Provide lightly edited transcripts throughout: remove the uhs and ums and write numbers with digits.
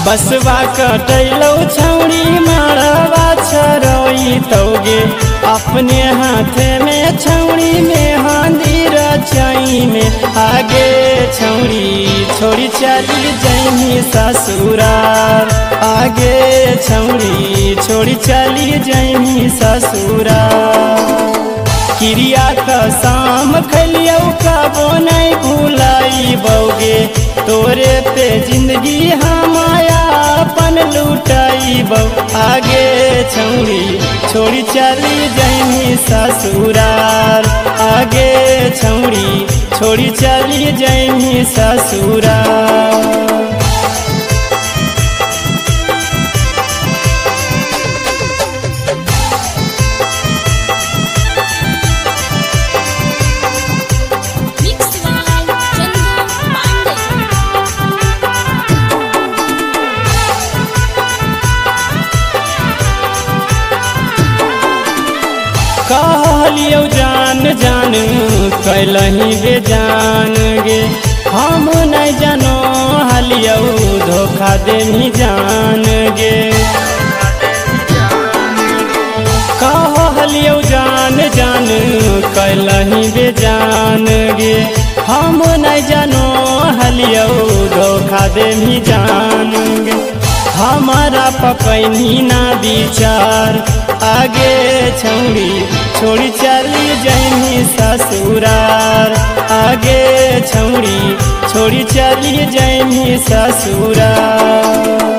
बसवा कटैलो छौड़ी मारवा छरोई तोगे अपने हाथे में छौड़ी में हांदी रचाई में आगे छौड़ी छोड़ी चली जैमी ससुरार आगे छौड़ी छोड़ी चली जैमी ससुरार क्रिया कसम खलियो कबो नहीं भुलाई बोगे तोरे पे जिंदगी हमाया अपन लुटाई बो आगे छौड़ी छोड़ी चली जैमी ससुरार आगे छौड़ी छोड़ी चली जैमी ससुरार कहलियो जान जान कैलही बेजान गे हम नहीं जानो हलियो धोखा देनी जान गे कहलियो जान जान कैलही बेजान गे हम नहीं जानो हलियो धोखा देनी जान गे हमारा पकैनी ना विचार आगे छौड़ी छोड़ी चली जैमी ससुरार आगे छौड़ी छोड़ी चली जैमी ससुरार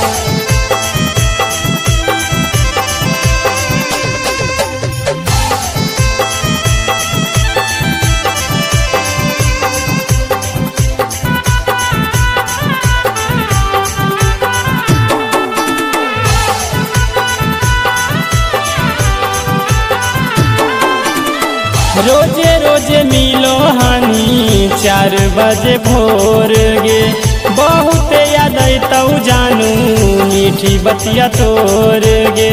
रोजे रोजे मिलो हानि 4 बजे भोर गे बहुत याद तो जानू मीठी बतिया तोर गे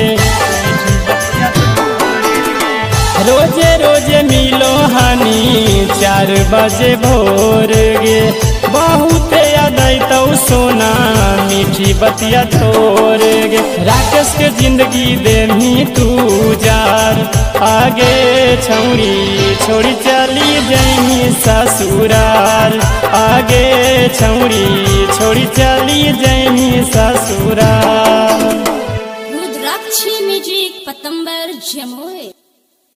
रोजे रोजे मिलो हानि 4 बजे भोर गे बहुत याद तो सोना मीठी बतिया तोर गे राकेश के जिंदगी देनी तू जार आगे छौड़ी छोड़ी चली जैमी ससुराल आगे छौड़ी छोड़ी चली जैमी ससुराल रुद्राक्षी म्यूजिक पतंबर जमोए।